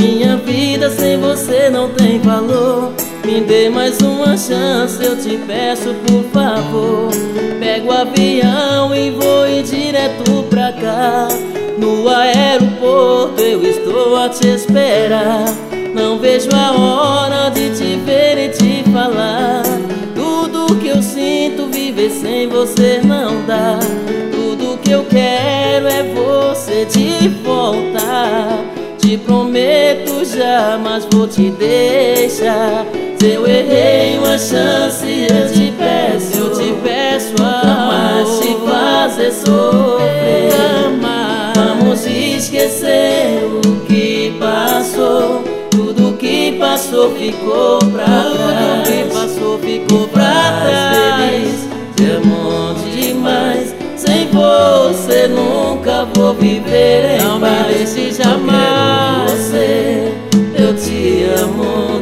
Minha vida sem você não tem valor. Me dê mais uma chance, eu te peço por favor. Pego o avião e vou direto pra cá. No aeroporto eu estou a te esperar. Não vejo a hora de te ver e te falar. Tudo que eu sinto, viver sem você não dá. Tudo que eu quero é você de volta. Te prometo, jamais vou te deixar. Se eu errei uma chance, eu te peço nunca mais te fazer sofrer. Vamos esquecer o que passou. Tudo que passou ficou pra trás. Tudo que passou ficou pra trás. Feliz, te amo demais. Sem você nunca vou viver em paz. Não me deixe jamais. Você, eu te amo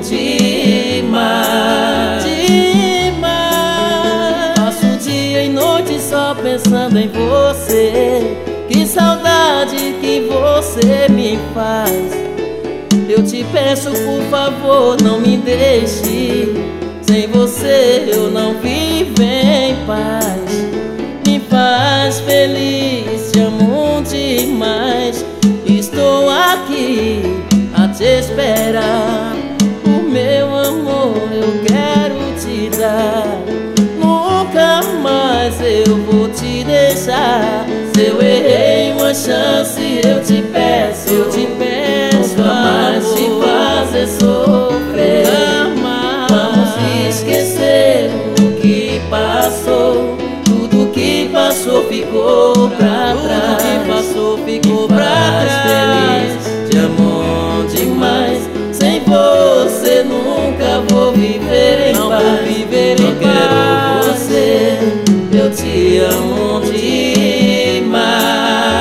demais. Demais. Passo dia e noite só pensando em você. Que saudade que você me faz. Eu te peço por favor, não me deixe. Sem você eu não vivo em paz. Me faz feliz, te amo demais. Estou aqui a te esperar. O meu amor eu quero te dar. Nunca mais eu vou te deixar. Se eu errei uma chance, eu te peço nunca mais te fazer sofrer. Vamos esquecer o que passou. Tudo que passou ficou pra trás. Tudo que passou ficou pra trás. Feliz, te amo demais. Sem você nunca vou viver em paz. Não vou viver em paz. Quero você, eu te amo demais.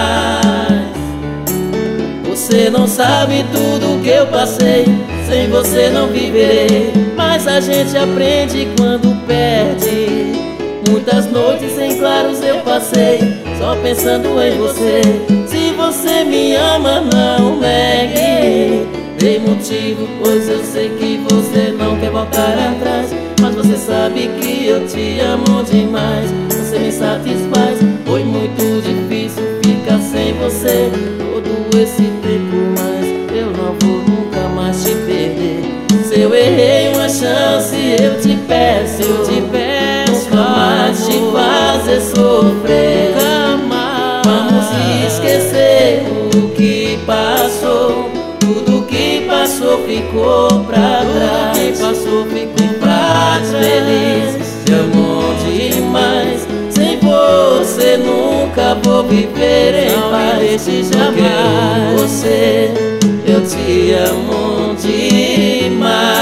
Você não sabe tudo que eu passei. Sem você não viverei. Mas a gente aprende quando perde. Muitas noites em claros eu passei só pensando em você. Se você me ama, não negue. Dei motivo, pois eu sei que você não quer voltar atrás. Mas você sabe que eu te amo demais. Você me satisfaz. Foi muito difícil ficar sem você todo esse tempo, mas eu não vou nunca mais te perder. Se eu errei uma chance, eu te peço nunca mais te fazer sofrer. Vamos esquecer o que passou. Tudo que passou ficou pra trás. Tudo que passou ficou pra trás. Feliz, te amo demais. Sem você nunca vou viver em paz. Eu quero você, eu te amo demais.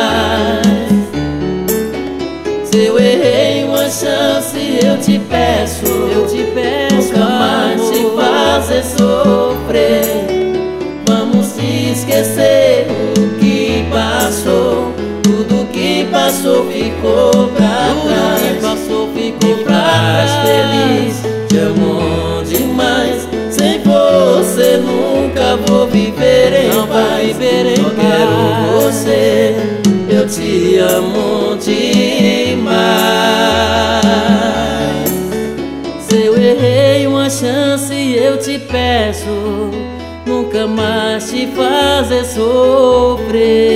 Se eu errei uma chance, eu te peço nunca mais te fazer sofrer. Vamos esquecer o que passou. Tudo que passou ficou pra trás. Tudo que passou ficou pra trás. Feliz, te amo demais. Sem você nunca vou viver em paz. Eu quero você, eu te amo demais. Se eu errei uma chance, eu te peço nunca mais te fazer sofrer.